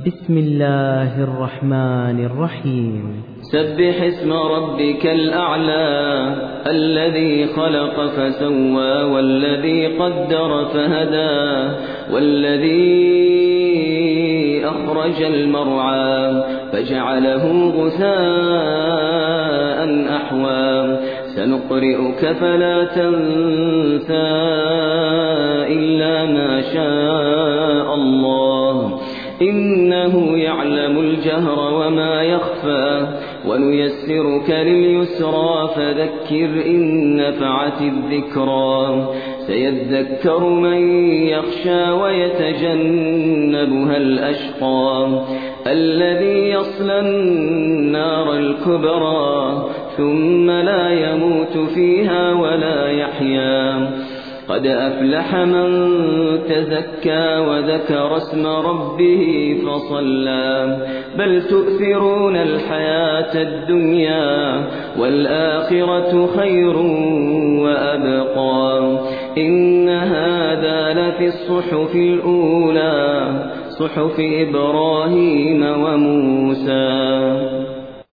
بسم الله الرحمن الرحيم. سبح اسم ربك الأعلى الذي خلق فسوى والذي قدر فهدى والذي أخرج المرعى فجعله غثاء أحوى سنقرئك فلا تنسى إلا ما شاء الله إنه يعلم الجهر وما يخفى ونيسرك لليسرى فذكر إن نفعت الذكرى سيذكر من يخشى ويتجنبها الأشقى الذي يصلى النار الكبرى ثم لا يموت فيها ولا يحيا قد أفلح من تزكى وذكر اسم ربه فصلى بل تؤثرون الحياة الدنيا والآخرة خير وأبقى إن هذا لفي الصحف الأولى صحف إبراهيم وموسى.